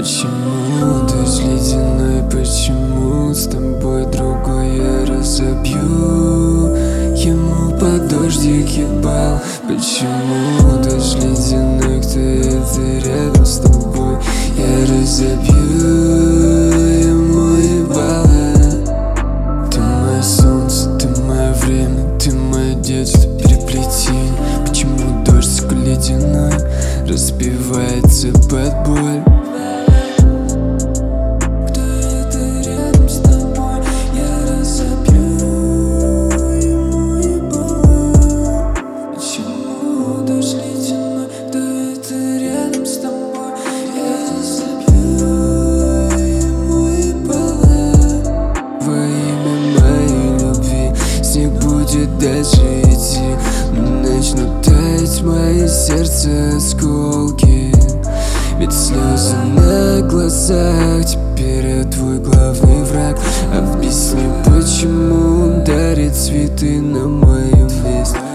Почему дождь ледяной, почему с тобой другой я разобью? Ему под дождик ебал. Почему дождь ледяной, кто это рядом с тобой я разобью? Ему ебало. Ты мое солнце, ты мое время, ты мое детство, переплетение. Почему дождь сука ледяной разбивается под боль? Дальше идти, начнут таять мои сердце осколки. Ведь слезы на глазах, теперь я твой главный враг. Объясни, почему он дарит цветы на моем месте.